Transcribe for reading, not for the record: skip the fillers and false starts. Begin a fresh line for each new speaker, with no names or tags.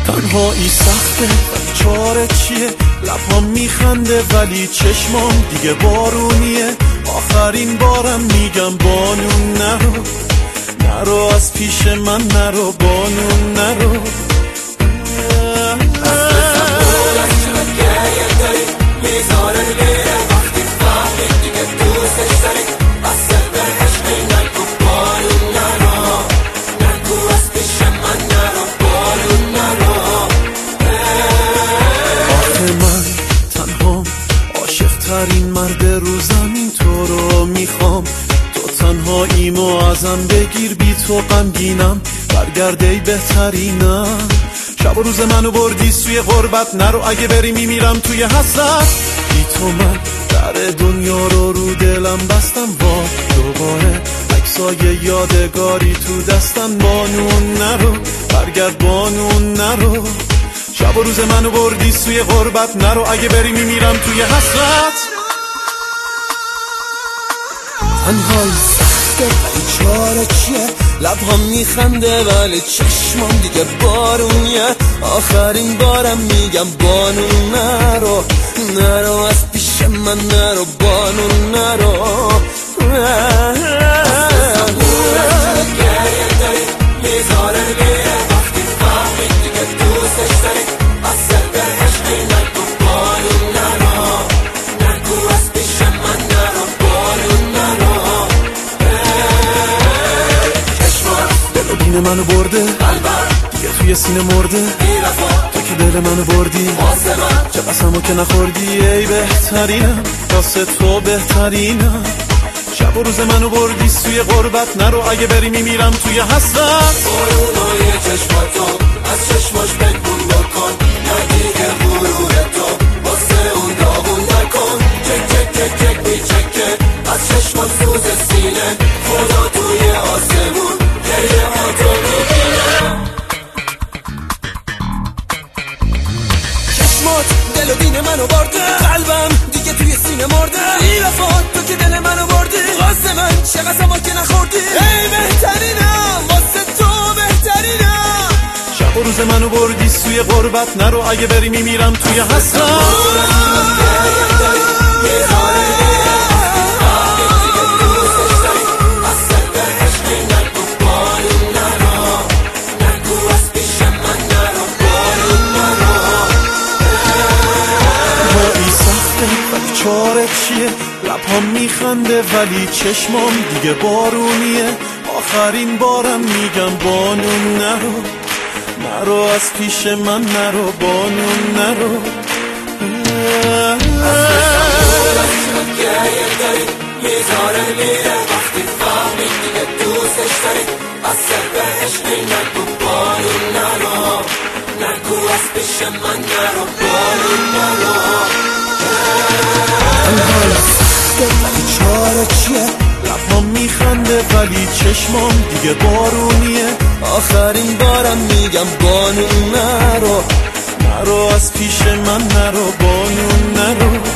تنهایی سخته ولی چاره چیه، لبام میخنده ولی چشمام دیگه بارونیه. آخرین بارم میگم بانو نرو، نرو از پیش من نرو بانو نرو. ترین مرد رو زمین تو رو میخوام، تو تنهاییمو ازم بگیر، بی تو غمگینم، برگرد ای بهترینم. شب و روز منو بردی سوی غربت، نرو اگه بری میمیرم توی حسرت. بی تو من در دنیا رو دلم بستم، با دوباره عکسای یادگاری تو دستم. بانو نرو برگرد بانو نرو، شب و روز منو بردی سوی غربت، نرو اگه بری میمیرم توی حسرت.
تنهایی سخته ولی چاره چیه، لبام میخنده ولی چشمام دیگه بارونیه. آخرین بارم میگم بانو نرو، نرو از پیش من نرو بانو نرو.
منو برده دیگه توی سینه مرده، تو که دل منو بردی، چه قسمو که نخوردی. ای بهترینم واسه تو بهترینم، شب و روز منو بردی سوی غربت، نرو اگه بری میمیرم توی حسرت.
بارونای چشماتو از چشماش بگون بکن، ندیگه غرور تو واسه اون داغون نکن. چک چک چک چک بی چکه از چشمات سوز سینه، خدا توی آسمون گریه هاتو میبینه. چشمات دل و دین منو برده، قلبم دیگه توی سینه مرده. ای وفا تو که دل منو بردی، واسه من چه قسما که نخوردی. ای بهترینم واسه تو بهترینم،
شب و روز منو بردی سوی غربت، نرو اگه بری میمیرم توی حسرت. چاره چیه، لبام میخنده ولی چشمام دیگه بارونیه. آخرین بارم میگم بانو نرو، نرو از پیش من نرو بانو نرو.
میذاره میره وقتی فهمی دیگه دوستش داری، از سر بهش نگو بانو نرو، نگو از پیش من نرو بانو نرو.
ولی چاره چیه، لبام میخنده ولی چشمام دیگه بارونیه.
آخرین بارم میگم بانو نرو،
نرو از پیش من نرو بانو نرو.